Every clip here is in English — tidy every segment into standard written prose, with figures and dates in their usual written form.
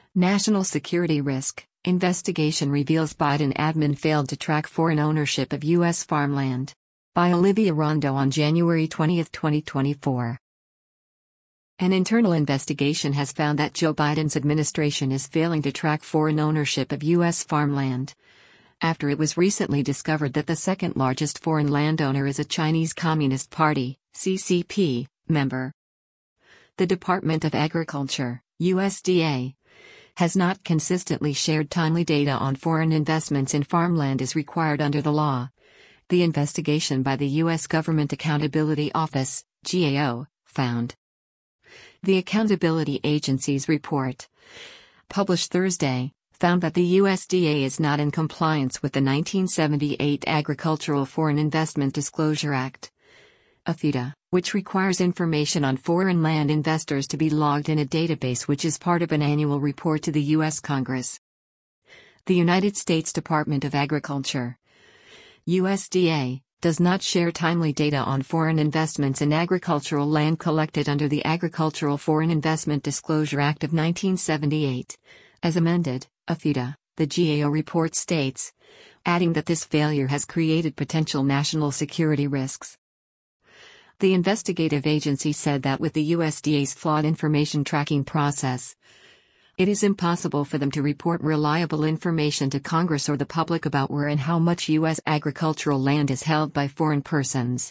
National security risk. Investigation reveals Biden admin failed to track foreign ownership of U.S. farmland. By Olivia Rondo on January 20, 2024. An internal investigation has found that Joe Biden's administration is failing to track foreign ownership of U.S. farmland, after it was recently discovered that the second largest foreign landowner is a Chinese Communist Party, CCP, member. The Department of Agriculture, USDA, has not consistently shared timely data on foreign investments in farmland as required under the law. The investigation by the U.S. Government Accountability Office, GAO, found. The Accountability Agency's report, published Thursday, found that the USDA is not in compliance with the 1978 Agricultural Foreign Investment Disclosure Act, AFIDA, which requires information on foreign land investors to be logged in a database which is part of an annual report to the U.S. Congress. The United States Department of Agriculture, USDA, does not share timely data on foreign investments in agricultural land collected under the Agricultural Foreign Investment Disclosure Act of 1978, as amended, AFIDA, the GAO report states, adding that this failure has created potential national security risks. The investigative agency said that with the USDA's flawed information tracking process, it is impossible for them to report reliable information to Congress or the public about where and how much U.S. agricultural land is held by foreign persons.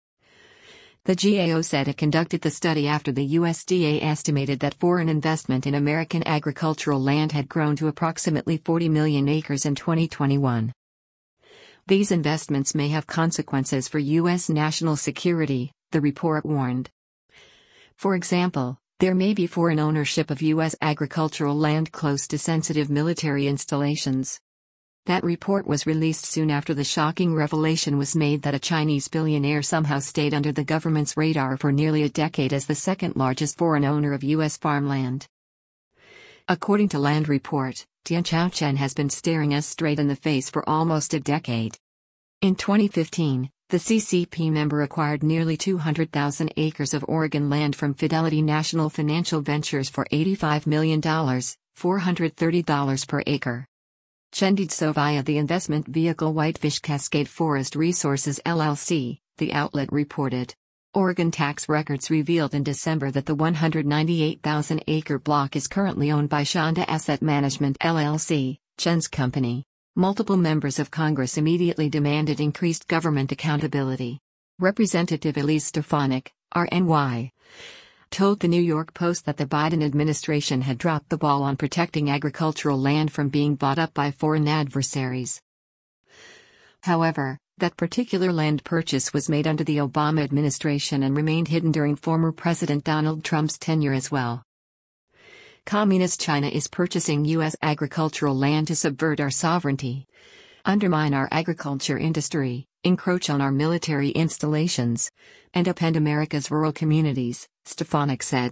The GAO said it conducted the study after the USDA estimated that foreign investment in American agricultural land had grown to approximately 40 million acres in 2021. These investments may have consequences for U.S. national security, the report warned. For example, there may be foreign ownership of U.S. agricultural land close to sensitive military installations. That report was released soon after the shocking revelation was made that a Chinese billionaire somehow stayed under the government's radar for nearly a decade as the second largest foreign owner of U.S. farmland. According to Land Report, Tian Qiaochen has been staring us straight in the face for almost a decade. In 2015, the CCP member acquired nearly 200,000 acres of Oregon land from Fidelity National Financial Ventures for $85 million, $430 per acre. Chen did so via the investment vehicle Whitefish Cascade Forest Resources LLC, the outlet reported. Oregon tax records revealed in December that the 198,000-acre block is currently owned by Shanda Asset Management LLC, Chen's company. Multiple members of Congress immediately demanded increased government accountability. Representative Elise Stefanik, RNY, told the New York Post that the Biden administration had dropped the ball on protecting agricultural land from being bought up by foreign adversaries. However, that particular land purchase was made under the Obama administration and remained hidden during former President Donald Trump's tenure as well. Communist China is purchasing U.S. agricultural land to subvert our sovereignty, undermine our agriculture industry, encroach on our military installations, and upend America's rural communities, Stefanik said.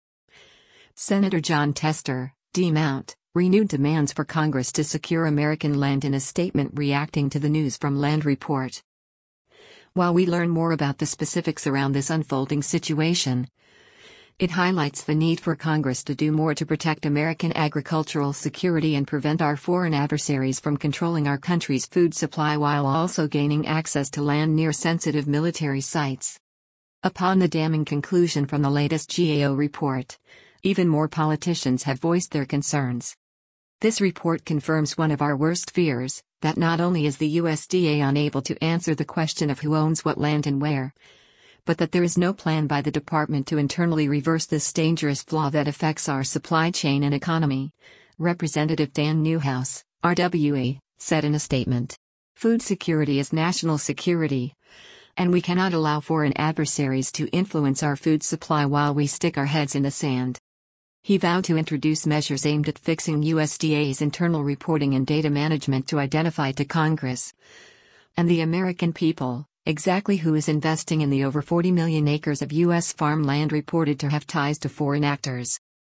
Senator John Tester, D-Mount, renewed demands for Congress to secure American land in a statement reacting to the news from Land Report. While we learn more about the specifics around this unfolding situation, it highlights the need for Congress to do more to protect American agricultural security and prevent our foreign adversaries from controlling our country's food supply while also gaining access to land near sensitive military sites. Upon the damning conclusion from the latest GAO report, even more politicians have voiced their concerns. This report confirms one of our worst fears, that not only is the USDA unable to answer the question of who owns what land and where, but that there is no plan by the department to internally reverse this dangerous flaw that affects our supply chain and economy, Representative Dan Newhouse, RWE, said in a statement. Food security is national security, and we cannot allow foreign adversaries to influence our food supply while we stick our heads in the sand. He vowed to introduce measures aimed at fixing USDA's internal reporting and data management to identify to Congress and the American people exactly who is investing in the over 40 million acres of U.S. farmland reported to have ties to foreign actors.